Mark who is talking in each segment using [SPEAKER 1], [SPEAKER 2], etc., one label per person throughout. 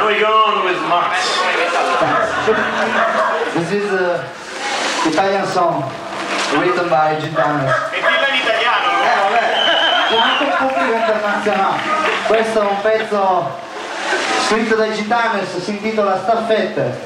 [SPEAKER 1] Now we go on with Max.
[SPEAKER 2] This is an Italian song written by Gitanos.
[SPEAKER 1] E dillo in italiano.
[SPEAKER 2] Vabbè, c'è anche un pubblico internazionale. Questo è un pezzo scritto dai Gitanos, si intitola Staffette.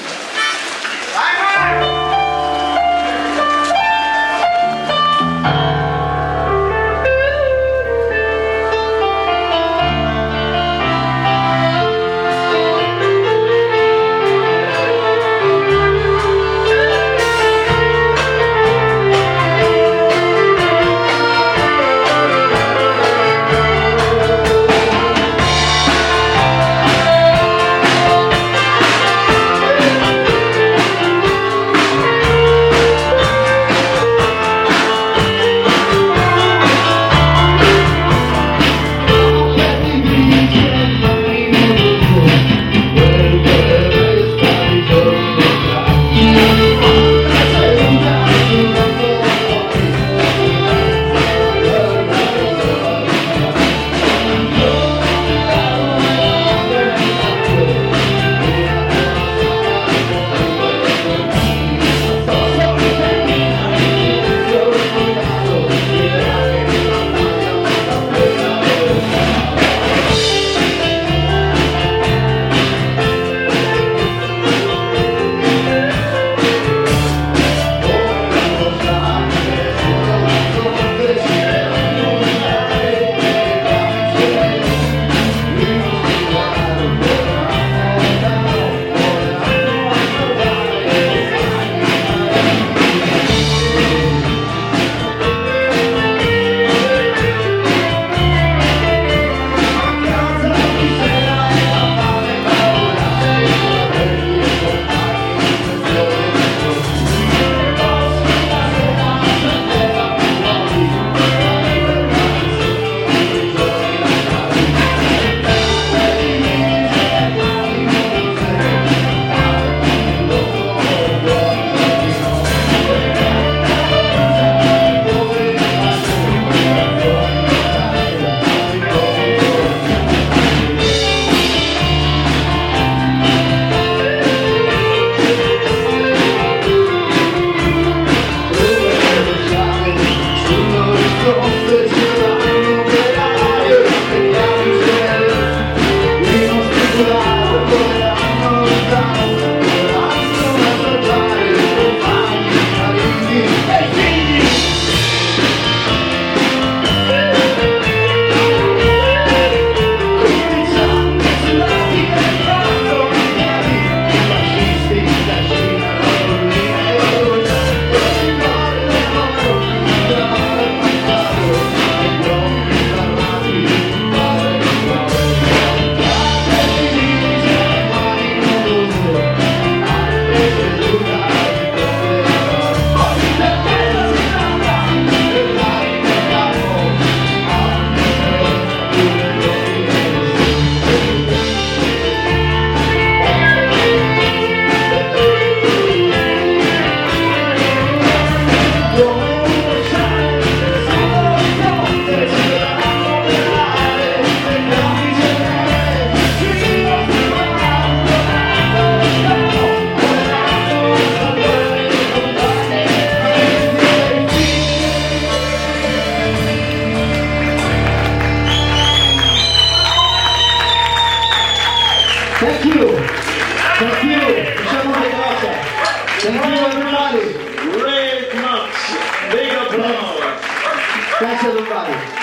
[SPEAKER 3] Thank you. Thank you. Diciamo che grazie. Thank you everybody.
[SPEAKER 1] Great Max. Big applause.
[SPEAKER 3] Thanks everybody.